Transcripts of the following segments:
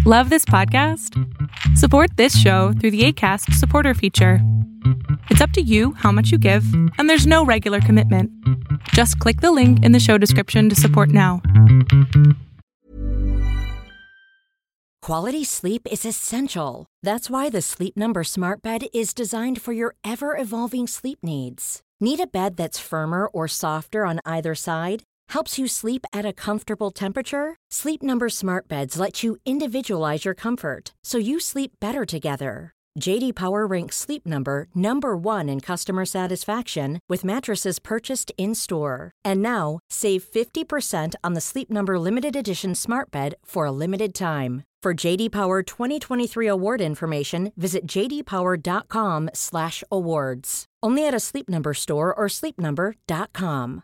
Love this podcast? Support this show through the Acast supporter feature. It's up to you how much you give, and there's no regular commitment. Just click the link in the show description to support now. Quality sleep is essential. That's why the Sleep Number Smart Bed is designed for your ever-evolving sleep needs. Need a bed that's firmer or softer on either side? Helps you sleep at a comfortable temperature? Sleep Number Smart Beds let you individualize your comfort, so you sleep better together. J.D. Power ranks Sleep Number number 1 in customer satisfaction with mattresses purchased in-store. And now, save 50% on the Sleep Number Limited Edition Smart Bed for a limited time. For J.D. Power 2023 award information, visit jdpower.com/awards. Only at a Sleep Number store or sleepnumber.com.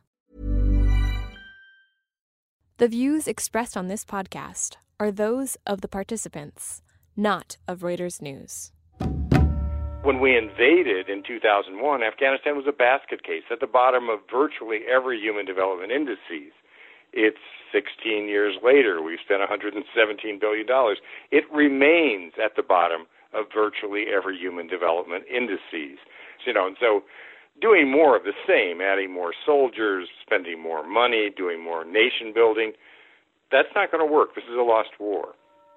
The views expressed on this podcast are those of the participants, not of Reuters News. When we invaded in 2001, Afghanistan was a basket case at the bottom of virtually every human development indices. It's 16 years later. We've spent $117 billion. It remains at the bottom of virtually every human development indices. And so doing more of the same, adding more soldiers, spending more money, doing more nation building, that's not going to work. This is a lost war.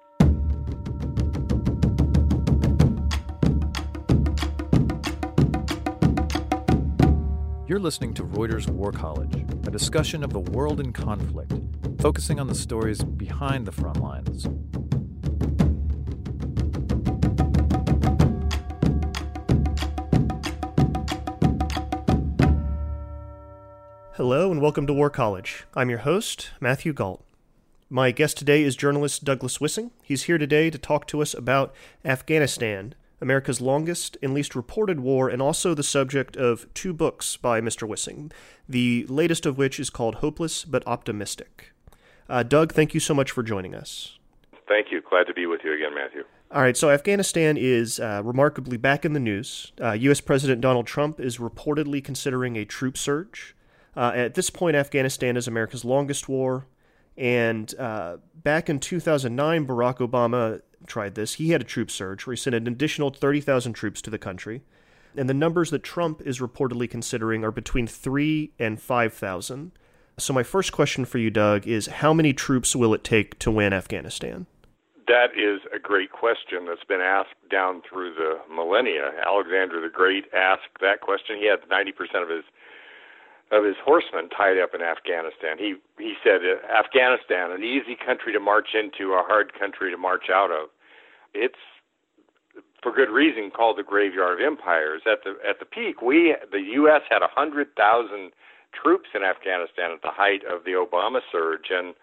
You're listening to Reuters War College, a discussion of the world in conflict, focusing on the stories behind the front lines. Hello and welcome to War College. I'm your host, Matthew Galt. My guest today is journalist Douglas Wissing. He's here today to talk to us about Afghanistan, America's longest and least reported war, and also the subject of two books by Mr. Wissing, the latest of which is called Hopeless but Optimistic. Doug, thank you so much for joining us. Thank you. Glad to be with you again, Matthew. All right, so Afghanistan is remarkably back in the news. U.S. President Donald Trump is reportedly considering a troop surge. At this point, Afghanistan is America's longest war, and back in 2009, Barack Obama tried this. He had a troop surge where he sent an additional 30,000 troops to the country, and the numbers that Trump is reportedly considering are between 3,000 and 5,000. So my first question for you, Doug, is how many troops will it take to win Afghanistan? That is a great question that's been asked down through the millennia. Alexander the Great asked that question. He had 90% of his horsemen tied up in Afghanistan. He said, Afghanistan, an easy country to march into, a hard country to march out of. It's, for good reason, called the graveyard of empires. At the peak, the U.S. had 100,000 troops in Afghanistan at the height of the Obama surge, and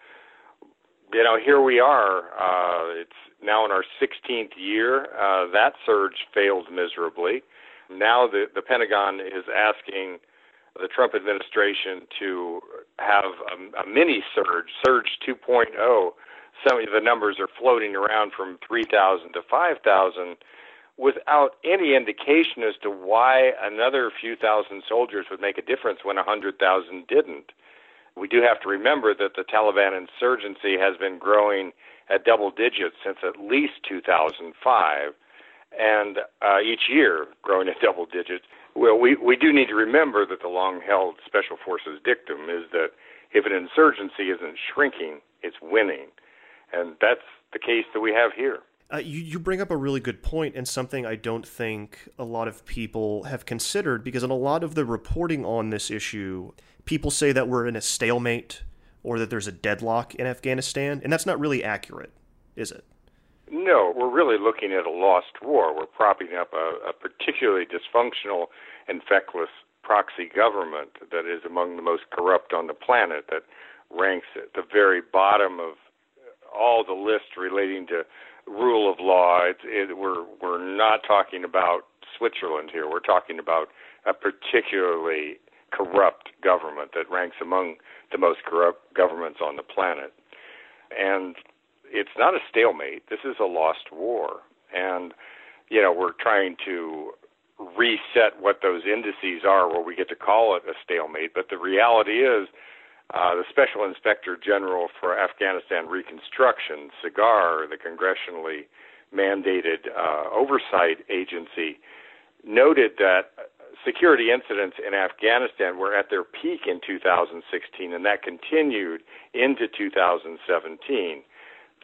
here we are. It's now in our 16th year. That surge failed miserably. Now the Pentagon is asking the Trump administration to have a mini surge 2.0. Some of the numbers are floating around from 3,000 to 5,000 without any indication as to why another few thousand soldiers would make a difference when 100,000 didn't. We do have to remember that the Taliban insurgency has been growing at double digits since at least 2005, and each year growing at double digits. Well, we do need to remember that the long-held Special Forces dictum is that if an insurgency isn't shrinking, it's winning. And that's the case that we have here. You bring up a really good point, and something I don't think a lot of people have considered, because in a lot of the reporting on this issue, people say that we're in a stalemate or that there's a deadlock in Afghanistan, and that's not really accurate, is it? No, we're really looking at a lost war. We're propping up a particularly dysfunctional and feckless proxy government that is among the most corrupt on the planet, that ranks at the very bottom of all the lists relating to rule of law. We're not talking about Switzerland here. We're talking about a particularly corrupt government that ranks among the most corrupt governments on the planet. And it's not a stalemate. This is a lost war. And, we're trying to reset what those indices are where we get to call it a stalemate. But the reality is The Special Inspector General for Afghanistan Reconstruction, SIGAR, the congressionally mandated oversight agency, noted that security incidents in Afghanistan were at their peak in 2016, and that continued into 2017. The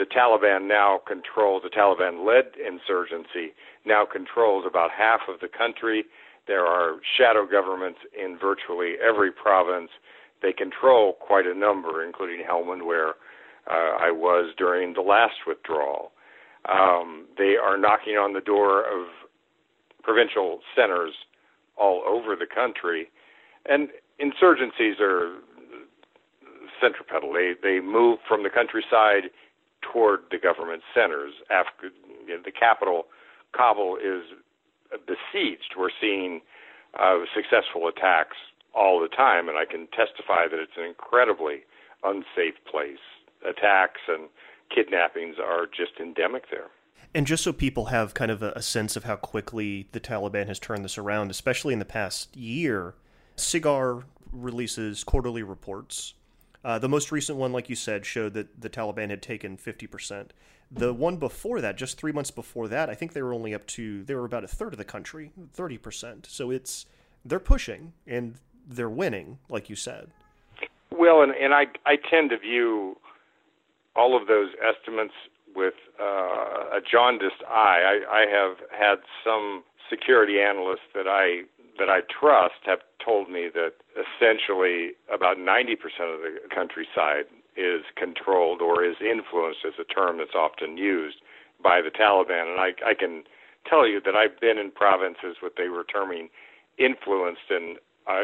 Taliban-led insurgency now controls about half of the country. There are shadow governments in virtually every province. They control quite a number, including Helmand, where I was during the last withdrawal. They are knocking on the door of provincial centers all over the country. And insurgencies are centripetal. They move from the countryside toward the government centers. The capital, Kabul, is besieged. We're seeing successful attacks all the time, and I can testify that it's an incredibly unsafe place. Attacks and kidnappings are just endemic there. And just so people have kind of a sense of how quickly the Taliban has turned this around, especially in the past year, SIGAR releases quarterly reports. The most recent one, like you said, showed that the Taliban had taken 50%. The one before that, just 3 months before that, I think they were about a third of the country, 30%. So they're pushing, and they're winning, like you said. Well, and I tend to view all of those estimates with a jaundiced eye. I have had some security analysts that I trust have told me that essentially about 90% of the countryside is controlled or is influenced, as a term that's often used, by the Taliban. And I can tell you that I've been in provinces what they were terming influenced, and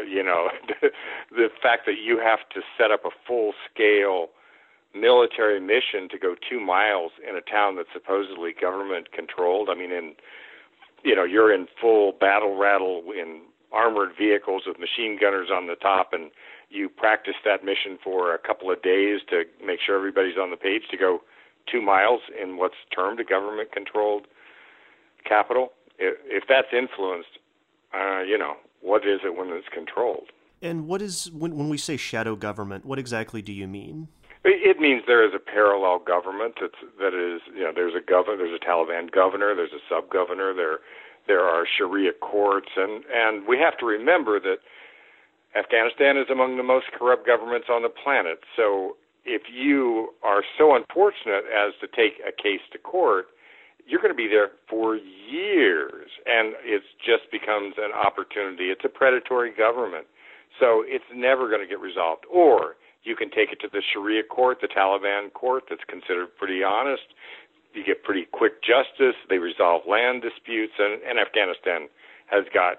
the fact that you have to set up a full-scale military mission to go 2 miles in a town that's supposedly government-controlled. I mean, you're in full battle rattle in armored vehicles with machine gunners on the top, and you practice that mission for a couple of days to make sure everybody's on the page to go 2 miles in what's termed a government-controlled capital. If that's influenced, what is it when it's controlled? And what is, when we say shadow government, what exactly do you mean? It means there is a parallel government that is, there's a Taliban governor, there's a sub-governor, there are Sharia courts, and we have to remember that Afghanistan is among the most corrupt governments on the planet. So if you are so unfortunate as to take a case to court, you're going to be there for years, and it just becomes an opportunity. It's a predatory government, so it's never going to get resolved. Or you can take it to the Sharia court, the Taliban court, that's considered pretty honest. You get pretty quick justice. They resolve land disputes, and Afghanistan has got,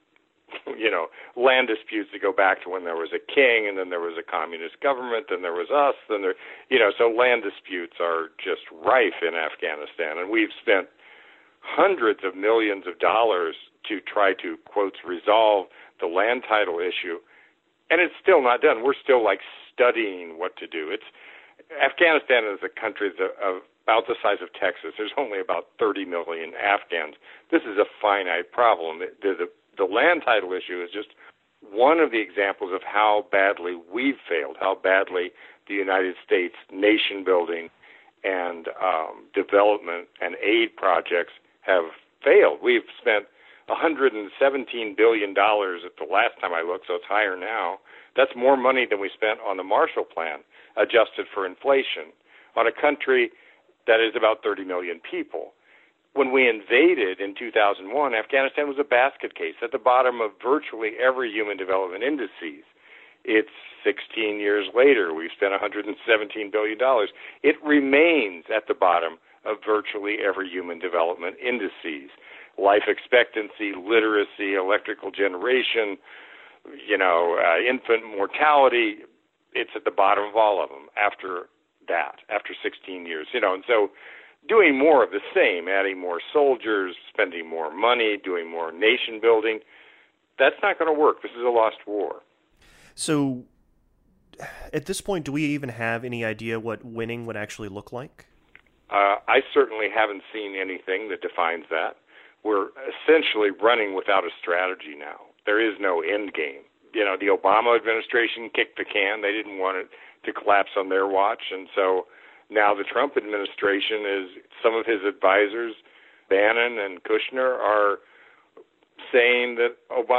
land disputes that go back to when there was a king, and then there was a communist government, then there was us, so land disputes are just rife in Afghanistan, and we've spent hundreds of millions of dollars to try to, quotes, resolve the land title issue, and it's still not done. We're still studying what to do. Afghanistan is a country about the size of Texas. There's only about 30 million Afghans. This is a finite problem. The land title issue is just one of the examples of how badly we've failed, how badly the United States nation-building and development and aid projects have failed. We've spent $117 billion at the last time I looked, so it's higher now. That's more money than we spent on the Marshall Plan, adjusted for inflation, on a country that is about 30 million people. When we invaded in 2001, Afghanistan was a basket case at the bottom of virtually every human development indices. It's 16 years later. We've spent $117 billion. It remains at the bottom of virtually every human development indices. Life expectancy, literacy, electrical generation, infant mortality, it's at the bottom of all of them after 16 years. And so doing more of the same, adding more soldiers, spending more money, doing more nation building, that's not going to work. This is a lost war. So at this point, do we even have any idea what winning would actually look like? I certainly haven't seen anything that defines that. We're essentially running without a strategy now. There is no end game. the Obama administration kicked the can. They didn't want it to collapse on their watch. And so now the Trump administration some of his advisors, Bannon and Kushner, are saying that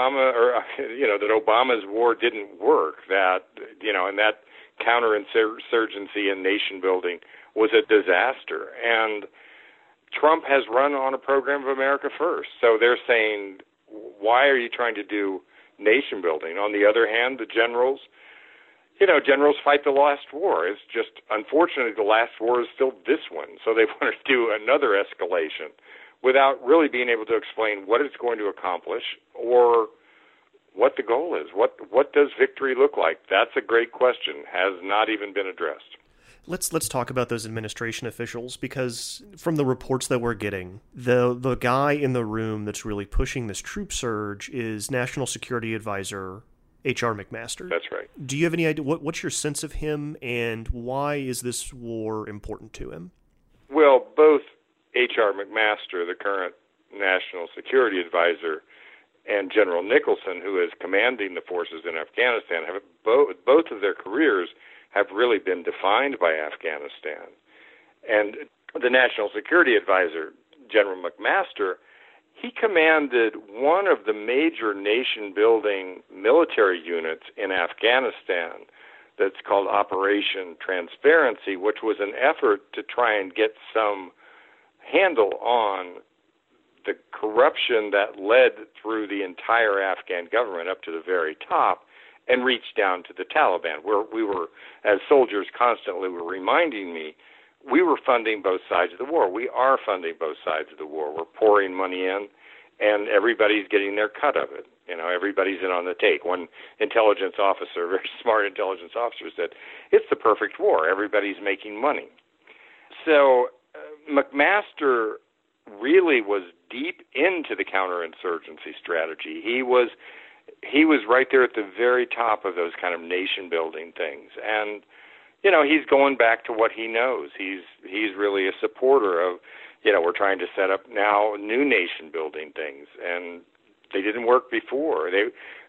that Obama's war didn't work, that, and that counterinsurgency and nation building was a disaster. And Trump has run on a program of America First. So they're saying, why are you trying to do nation building? On the other hand, the generals fight the last war. It's just, unfortunately, the last war is still this one. So they want to do another escalation without really being able to explain what it's going to accomplish or what the goal is. What does victory look like? That's a great question. Has not even been addressed. Let's talk about those administration officials, because from the reports that we're getting, the guy in the room that's really pushing this troop surge is National Security Advisor H.R. McMaster. That's right. Do you have any idea what's your sense of him, and why is this war important to him? Well, both H.R. McMaster, the current National Security Advisor, and General Nicholson, who is commanding the forces in Afghanistan, have both of their careers have really been defined by Afghanistan. And the National Security Advisor, General McMaster, he commanded one of the major nation-building military units in Afghanistan that's called Operation Transparency, which was an effort to try and get some handle on the corruption that led through the entire Afghan government up to the very top and reached down to the Taliban, where we were, as soldiers constantly were reminding me, we were funding both sides of the war. We are funding both sides of the war. We're pouring money in, and everybody's getting their cut of it. Everybody's in on the take. One intelligence officer, very smart intelligence officer, said, it's the perfect war. Everybody's making money. So McMaster really was deep into the counterinsurgency strategy. He was right there at the very top of those kind of nation-building things. And, he's going back to what he knows. He's really a supporter of, we're trying to set up now new nation-building things. And they didn't work before. They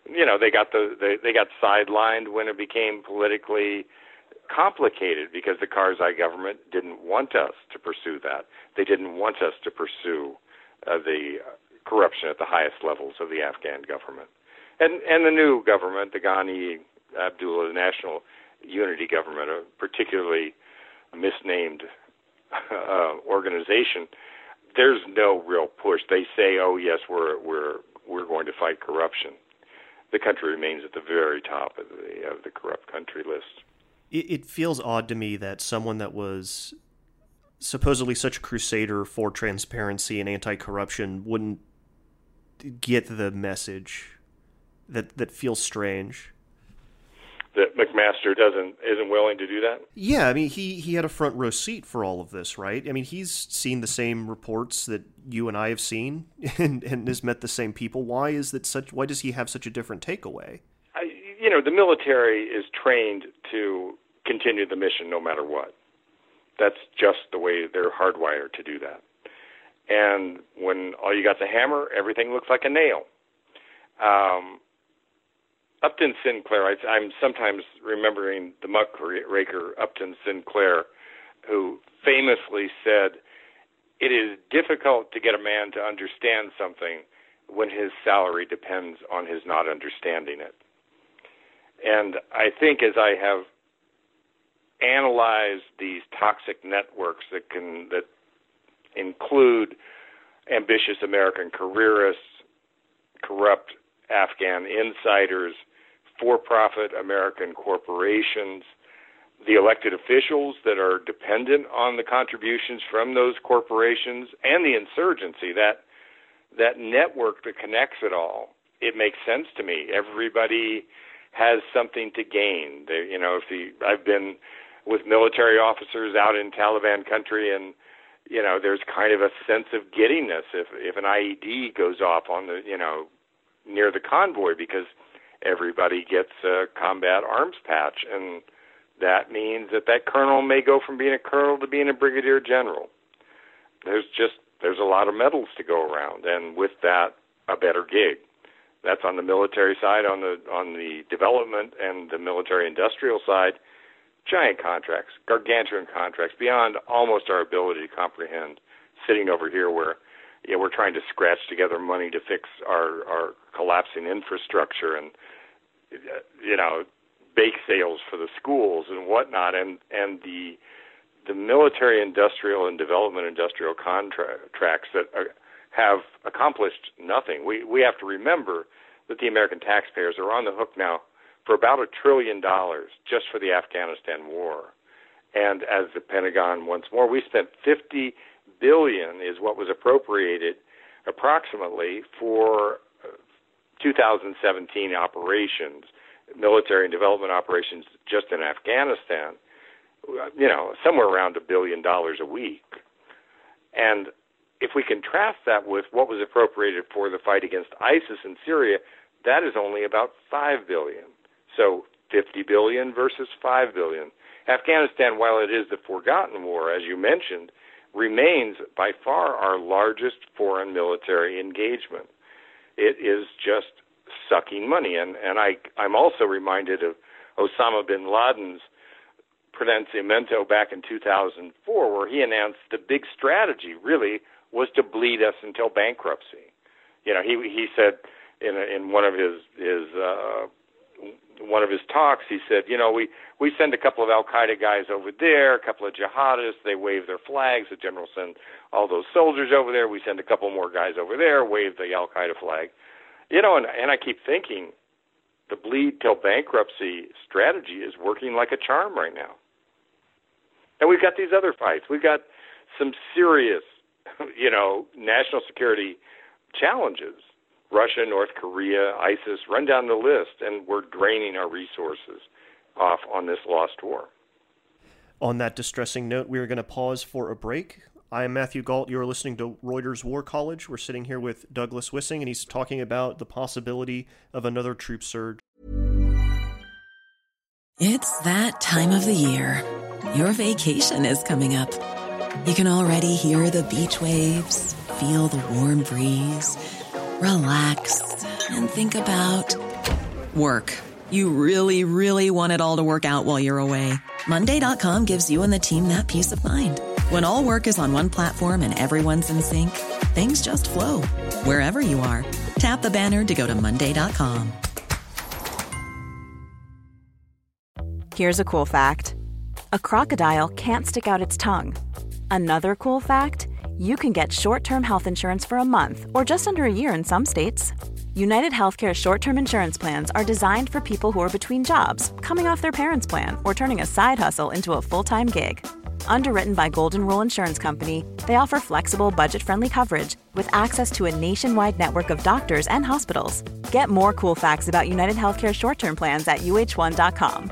got sidelined when it became politically complicated because the Karzai government didn't want us to pursue that. They didn't want us to pursue the corruption at the highest levels of the Afghan government. And the new government, the Ghani Abdullah, the National Unity Government, a particularly misnamed organization, there's no real push. They say, oh yes, we're going to fight corruption. The country remains at the very top of the corrupt country list. It feels odd to me that someone that was supposedly such a crusader for transparency and anti-corruption wouldn't get the message. That feels strange. That McMaster isn't willing to do that? Yeah, I mean, he had a front row seat for all of this, right? I mean, he's seen the same reports that you and I have seen and has met the same people. Why does he have such a different takeaway? The military is trained to continue the mission no matter what. That's just the way they're hardwired to do that. And when all you got's a hammer, everything looks like a nail. Upton Sinclair, I'm sometimes remembering the muckraker Upton Sinclair, who famously said, it is difficult to get a man to understand something when his salary depends on his not understanding it. And I think as I have analyzed these toxic networks that include ambitious American careerists, corrupt Afghan insiders, for-profit American corporations, the elected officials that are dependent on the contributions from those corporations, and the insurgency, that network that connects it all, it makes sense to me. Everybody has something to gain. I've been with military officers out in Taliban country, and there's kind of a sense of giddiness if an IED goes off on the near the convoy, because everybody gets a combat arms patch, and that means that colonel may go from being a colonel to being a brigadier general. There's a lot of medals to go around, and with that, a better gig. That's on the military side. On the development and the military-industrial side, giant contracts, gargantuan contracts, beyond almost our ability to comprehend, sitting over here where we're trying to scratch together money to fix our collapsing infrastructure and, bake sales for the schools and whatnot. And the military-industrial and development-industrial contracts that have accomplished nothing. We have to remember that the American taxpayers are on the hook now for about $1 trillion just for the Afghanistan war. And as the Pentagon once more, we spent $50 billion is what was appropriated approximately for 2017 operations, military and development operations just in Afghanistan, somewhere around $1 billion a week. And if we contrast that with what was appropriated for the fight against ISIS in Syria, that is only about $5 billion. So $50 billion versus $5 billion. Afghanistan, while it is the forgotten war, as you mentioned, remains by far our largest foreign military engagement. It is just sucking money. And I'm also reminded of Osama bin Laden's pronunciamento back in 2004, where he announced the big strategy really was to bleed us until bankruptcy. He said in one of his talks, he said, we send a couple of Al-Qaeda guys over there, a couple of jihadists, they wave their flags, the general sends all those soldiers over there, we send a couple more guys over there, wave the Al-Qaeda flag. And I keep thinking the bleed till bankruptcy strategy is working like a charm right now. And we've got these other fights. We've got some serious, national security challenges. Russia, North Korea, ISIS, run down the list, and we're draining our resources off on this lost war. On that distressing note, we are going to pause for a break. I am Matthew Gault. You're listening to Reuters War College. We're sitting here with Douglas Wissing, and he's talking about the possibility of another troop surge. It's that time of the year. Your vacation is coming up. You can already hear the beach waves, feel the warm breeze, relax, and think about work. You really, really want it all to work out while you're away. Monday.com gives you and the team that peace of mind. When all work is on one platform and everyone's in sync, things just flow. Wherever you are, tap the banner to go to Monday.com. Here's a cool fact. A crocodile can't stick out its tongue. Another cool fact, you can get short-term health insurance for a month or just under a year in some states. United Healthcare short-term insurance plans are designed for people who are between jobs, coming off their parents' plan, or turning a side hustle into a full-time gig. Underwritten by Golden Rule Insurance Company, they offer flexible, budget-friendly coverage with access to a nationwide network of doctors and hospitals. Get more cool facts about United Healthcare short-term plans at uh1.com.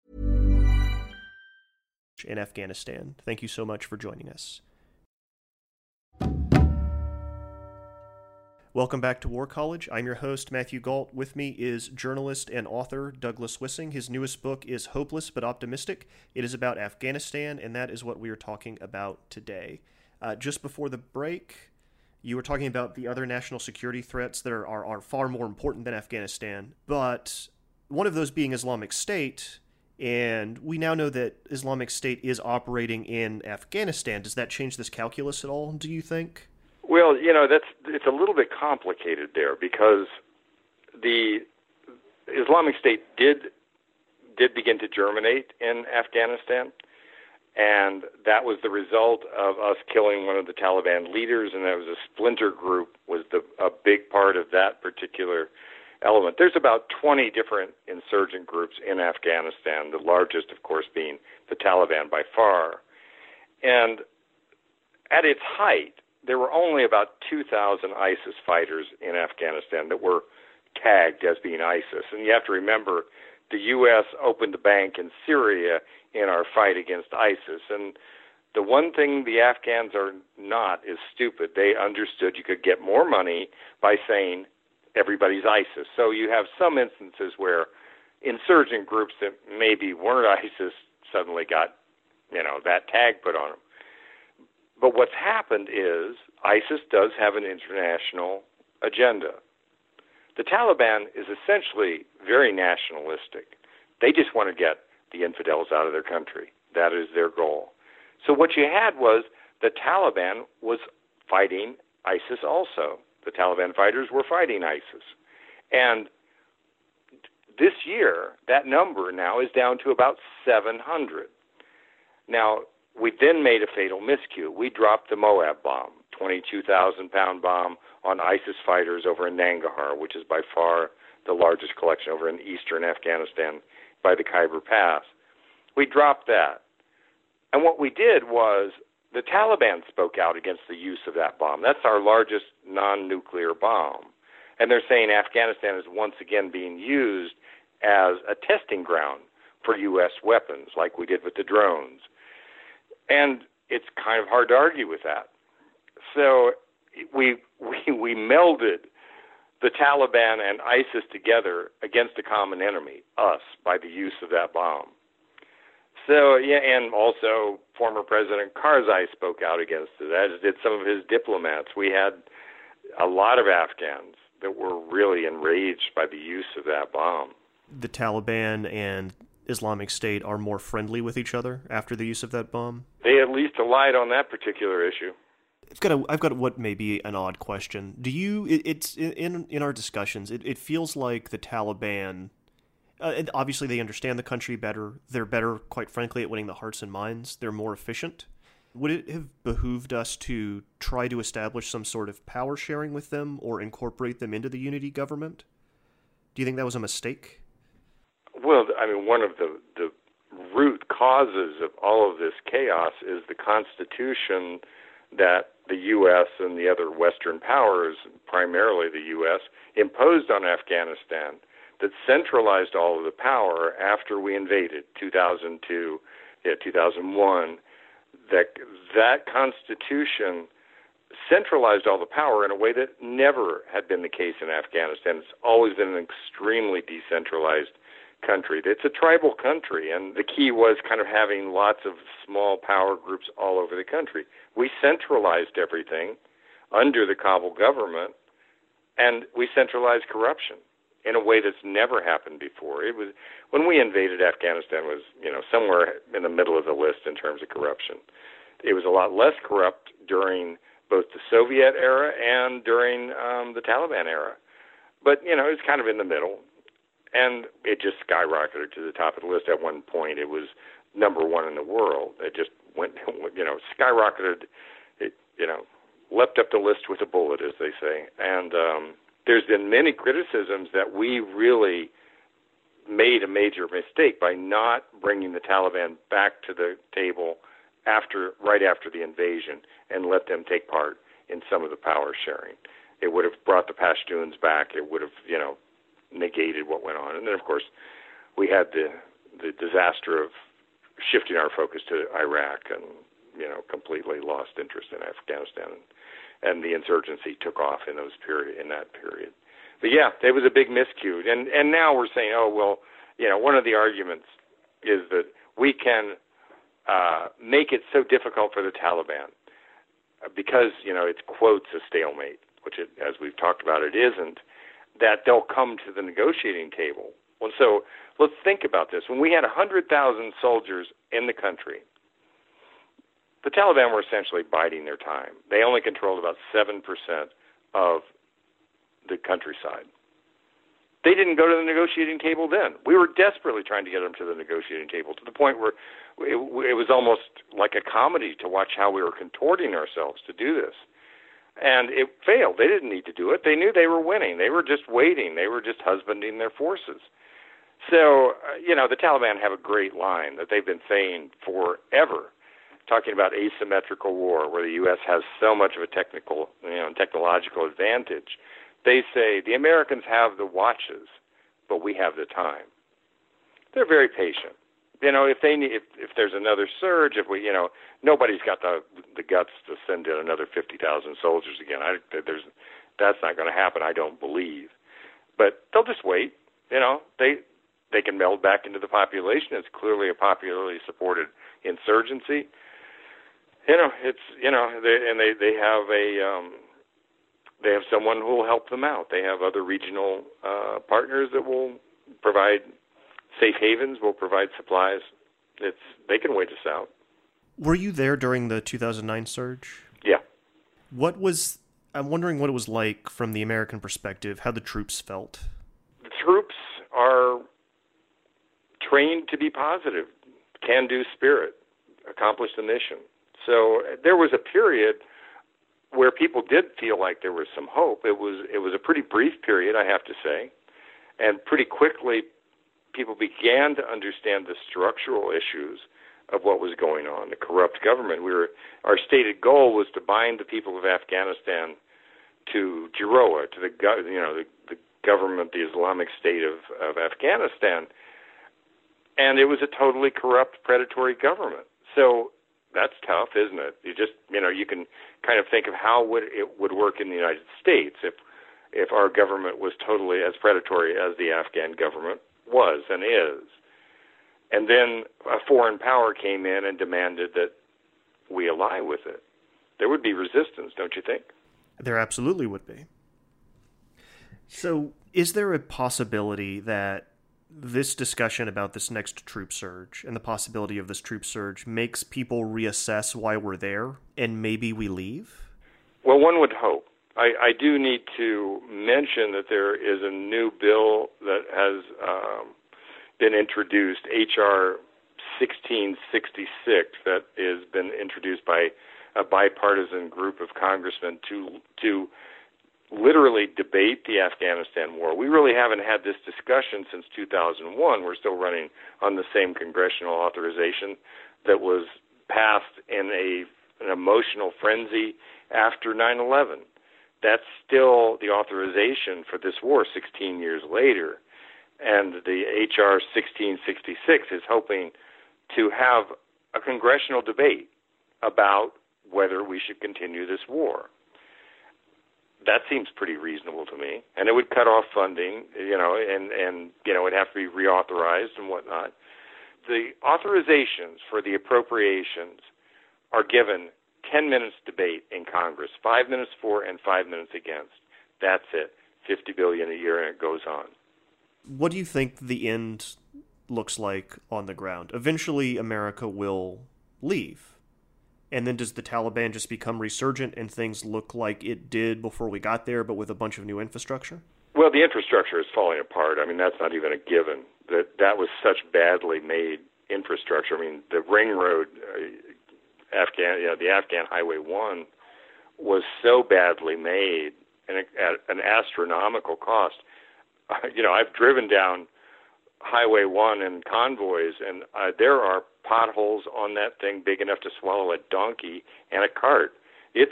In Afghanistan. Thank you so much for joining us. Welcome back to War College. I'm your host, Matthew Gault. With me is journalist and author Douglas Wissing. His newest book is Hopeless but Optimistic. It is about Afghanistan, and that is what we are talking about today. Just before the break, you were talking about the other national security threats that are far more important than Afghanistan, but one of those being Islamic State. And we now know that Islamic State is operating in Afghanistan. Does that change this calculus at all, do you think? Well, it's a little bit complicated there because the Islamic State did begin to germinate in Afghanistan, and that was the result of us killing one of the Taliban leaders, and that was a splinter group was a big part of that particular element. There's about 20 different insurgent groups in Afghanistan, the largest, of course, being the Taliban by far. And at its height, there were only about 2,000 ISIS fighters in Afghanistan that were tagged as being ISIS. And you have to remember, the U.S. opened the bank in Syria in our fight against ISIS. And the one thing the Afghans are not is stupid. They understood you could get more money by saying everybody's ISIS. So you have some instances where insurgent groups that maybe weren't ISIS suddenly got, that tag put on them. But what's happened is ISIS does have an international agenda. The Taliban is essentially very nationalistic. They just want to get the infidels out of their country. That is their goal. So what you had was the Taliban was fighting ISIS also. The Taliban fighters were fighting ISIS. And this year, that number now is down to about 700. Now, we then made a fatal miscue. We dropped the Moab bomb, 22,000-pound bomb on ISIS fighters over in Nangarhar, which is by far the largest collection over in eastern Afghanistan by the Khyber Pass. We dropped that. And what we did was the Taliban spoke out against the use of that bomb. That's our largest non-nuclear bomb. And they're saying Afghanistan is once again being used as a testing ground for U.S. weapons, like we did with the drones. And it's kind of hard to argue with that. So we melded the Taliban and ISIS together against a common enemy, us, by the use of that bomb. So, yeah, and also former President Karzai spoke out against it, as did some of his diplomats. We had a lot of Afghans that were really enraged by the use of that bomb. The Taliban and Islamic State are more friendly with each other after the use of that bomb? They at least allied on that particular issue. I've got what may be an odd question. Do you? It's in our discussions. It feels like the Taliban. Obviously, they understand the country better. They're better, quite frankly, at winning the hearts and minds. They're more efficient. Would it have behooved us to try to establish some sort of power sharing with them or incorporate them into the unity government? Do you think that was a mistake? Well, I mean, one of the root causes of all of this chaos is the Constitution that the U.S. and the other Western powers, primarily the U.S., imposed on Afghanistan that centralized all of the power after we invaded 2002, 2001. That Constitution centralized all the power in a way that never had been the case in Afghanistan. It's always been an extremely decentralized country. It's a tribal country, and the key was kind of having lots of small power groups all over the country. We centralized everything under the Kabul government, and we centralized corruption in a way that's never happened before. It was when we invaded Afghanistan was, somewhere in the middle of the list in terms of corruption. It was a lot less corrupt during both the Soviet era and during the Taliban era. But, it was kind of in the middle. And it just skyrocketed to the top of the list. At one point, it was number one in the world. It just went, skyrocketed. It, leapt up the list with a bullet, as they say. And there's been many criticisms that we really made a major mistake by not bringing the Taliban back to the table right after the invasion and let them take part in some of the power sharing. It would have brought the Pashtuns back. It would have, negated what went on. And then, of course, we had the disaster of shifting our focus to Iraq and, completely lost interest in Afghanistan. And the insurgency took off in that period. But, yeah, it was a big miscue. And now we're saying, one of the arguments is that we can make it so difficult for the Taliban because, it quotes a stalemate, which, as we've talked about, it isn't, that they'll come to the negotiating table. Well, so let's think about this. When we had 100,000 soldiers in the country, the Taliban were essentially biding their time. They only controlled about 7% of the countryside. They didn't go to the negotiating table then. We were desperately trying to get them to the negotiating table to the point where it was almost like a comedy to watch how we were contorting ourselves to do this. And it failed. They didn't need to do it. They knew they were winning. They were just waiting. They were just husbanding their forces. So, the Taliban have a great line that they've been saying forever, talking about asymmetrical war, where the U.S. has so much of a technological advantage. They say the Americans have the watches, but we have the time. They're very patient. If there's another surge, nobody's got the guts to send in another 50,000 soldiers again. That's not going to happen, I don't believe. But they'll just wait. They can meld back into the population. It's clearly a popularly supported insurgency. They have they have someone who will help them out. They have other regional partners that will provide safe havens, will provide supplies. They can wait us out. Were you there during the 2009 surge? Yeah. I'm wondering what it was like from the American perspective, how the troops felt. The troops are trained to be positive, can-do spirit, accomplish the mission. So there was a period where people did feel like there was some hope. It was a pretty brief period, I have to say, and pretty quickly people began to understand the structural issues of what was going on, the corrupt government. Our stated goal was to bind the people of Afghanistan to Giroa, to the government, the Islamic State of Afghanistan, and it was a totally corrupt, predatory government. So that's tough, isn't it? You can kind of think of how it would work in the United States if our government was totally as predatory as the Afghan government was and is. And then a foreign power came in and demanded that we ally with it. There would be resistance, don't you think? There absolutely would be. So is there a possibility that this discussion about this next troop surge and the possibility of this troop surge makes people reassess why we're there and maybe we leave? Well, one would hope. I do need to mention that there is a new bill that has been introduced, H.R. 1666, that has been introduced by a bipartisan group of congressmen to literally debate the Afghanistan war. We really haven't had this discussion since 2001. We're still running on the same congressional authorization that was passed in an emotional frenzy after 9/11. That's still the authorization for this war 16 years later. And the H.R. 1666 is hoping to have a congressional debate about whether we should continue this war. That seems pretty reasonable to me. And it would cut off funding, and it'd have to be reauthorized and whatnot. The authorizations for the appropriations are given 10 minutes debate in Congress, 5 minutes for and 5 minutes against. That's it. $50 billion a year, and it goes on. What do you think the end looks like on the ground? Eventually, America will leave. And then does the Taliban just become resurgent and things look like it did before we got there, but with a bunch of new infrastructure? Well, the infrastructure is falling apart. I mean, that's not even a given. That was such badly made infrastructure. I mean, the ring road, the Afghan Highway 1 was so badly made and at an astronomical cost. I've driven down Highway 1 in convoys, and there are potholes on that thing big enough to swallow a donkey and a cart. It's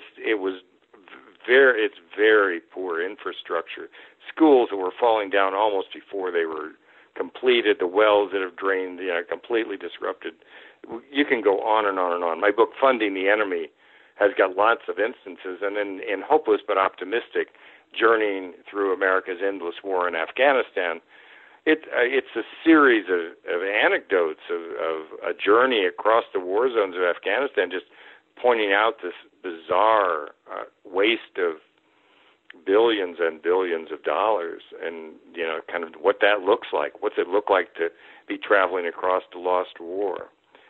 very poor infrastructure. Schools that were falling down almost before they were completed, the wells that have drained, completely disrupted. You can go on and on and on. My book, Funding the Enemy, has got lots of instances, and in Hopeless but Optimistic, Journeying Through America's Endless War in Afghanistan, it's a series of anecdotes of a journey across the war zones of Afghanistan, just pointing out this bizarre waste of billions and billions of dollars, and kind of what that looks like. What's it look like to be traveling across the lost war?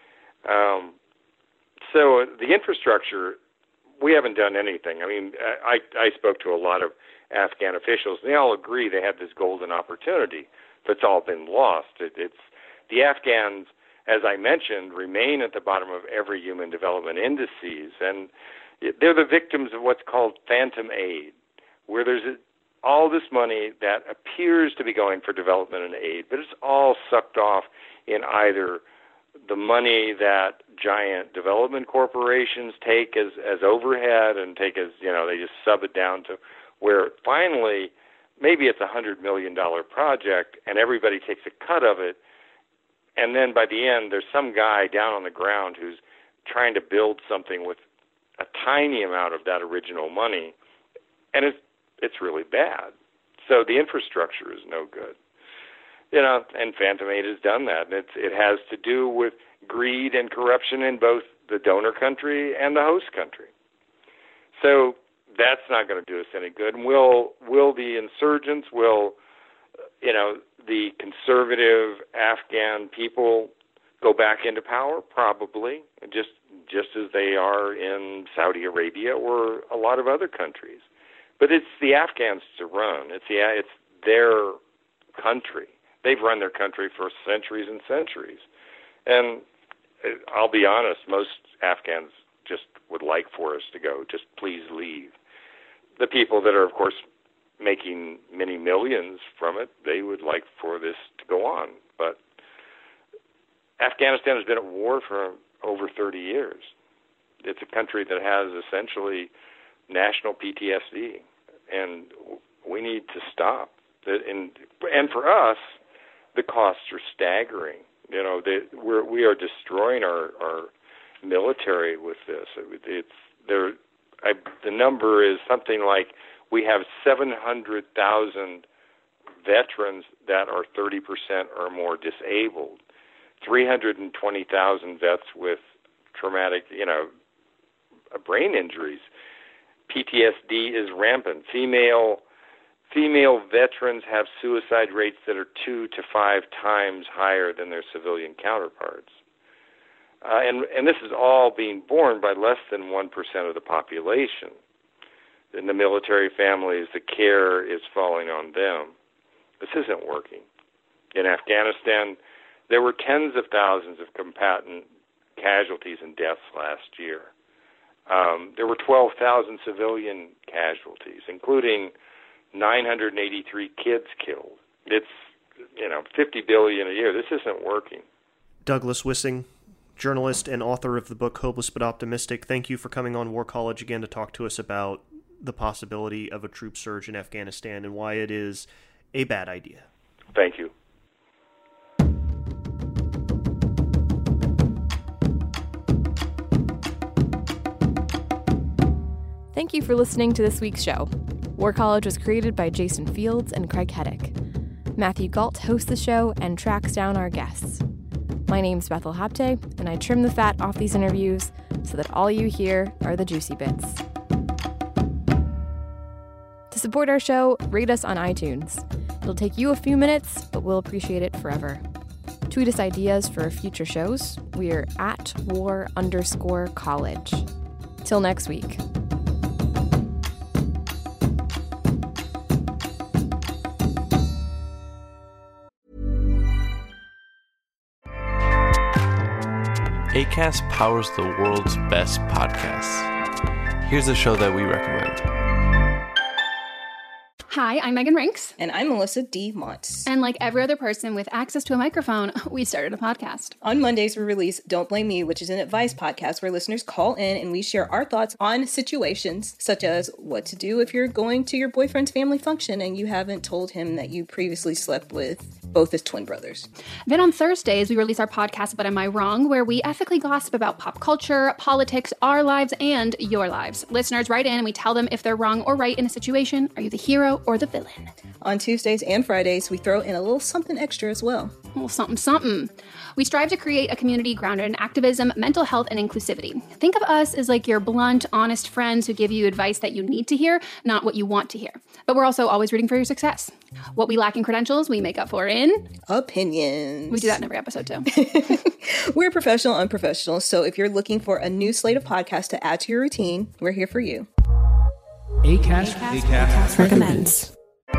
So the infrastructure, we haven't done anything. I mean, I spoke to a lot of Afghan officials, and they all agree they had this golden opportunity that's all been lost. It's the Afghans, as I mentioned, remain at the bottom of every human development indices, and they're the victims of what's called phantom aid, where there's all this money that appears to be going for development and aid, but it's all sucked off in either the money that giant development corporations take as overhead and take as, they just sub it down to where finally maybe it's $100 million project and everybody takes a cut of it. And then by the end, there's some guy down on the ground who's trying to build something with a tiny amount of that original money. And it's really bad. So the infrastructure is no good. And Phantom Aid has done that. And it has to do with greed and corruption in both the donor country and the host country. So that's not going to do us any good. And will the insurgents, the conservative Afghan people go back into power? Probably, just as they are in Saudi Arabia or a lot of other countries. But it's the Afghans to run. It's their country. They've run their country for centuries and centuries. And I'll be honest, most Afghans just would like for us to go. Just please leave. The people that are, of course, making many millions from it, they would like for this to go on. But Afghanistan has been at war for over 30 years. It's a country that has essentially national PTSD, and we need to stop. And for us, the costs are staggering. We are destroying our military with this. The number is something like we have 700,000 veterans that are 30% or more disabled, 320,000 vets with traumatic, brain injuries. PTSD is rampant. Female veterans have suicide rates that are 2 to 5 times higher than their civilian counterparts. And this is all being borne by less than 1% of the population. In the military families, the care is falling on them. This isn't working. In Afghanistan, there were tens of thousands of combatant casualties and deaths last year. There were 12,000 civilian casualties, including 983 kids killed. It's, $50 billion a year. This isn't working. Douglas Wissing, journalist and author of the book Hopeless But Optimistic, thank you for coming on War College again to talk to us about the possibility of a troop surge in Afghanistan and why it is a bad idea. Thank you. Thank you for listening to this week's show. War College was created by Jason Fields and Craig Heddick. Matthew Galt hosts the show and tracks down our guests. My name's Bethel Habte, and I trim the fat off these interviews so that all you hear are the juicy bits. To support our show, rate us on iTunes. It'll take you a few minutes, but we'll appreciate it forever. Tweet us ideas for future shows. We're at @war_college. Till next week. Acast powers the world's best podcasts. Here's a show that we recommend. Hi, I'm Megan Rinks. And I'm Melissa D. Montz. And like every other person with access to a microphone, we started a podcast. On Mondays, we release Don't Blame Me, which is an advice podcast where listeners call in and we share our thoughts on situations such as what to do if you're going to your boyfriend's family function and you haven't told him that you previously slept with both his twin brothers. Then on Thursdays, we release our podcast, But Am I Wrong?, where we ethically gossip about pop culture, politics, our lives, and your lives. Listeners write in and we tell them if they're wrong or right in a situation. Are you the hero or the villain? On Tuesdays and Fridays, we throw in a little something extra as well. A little something, something. We strive to create a community grounded in activism, mental health, and inclusivity. Think of us as like your blunt, honest friends who give you advice that you need to hear, not what you want to hear. But we're also always rooting for your success. What we lack in credentials, we make up for in opinions. We do that in every episode too. We're professional, unprofessional. So if you're looking for a new slate of podcasts to add to your routine, we're here for you. Acast recommends.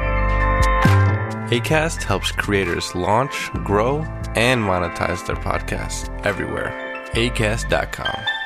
Acast helps creators launch, grow, and monetize their podcasts everywhere. Acast.com.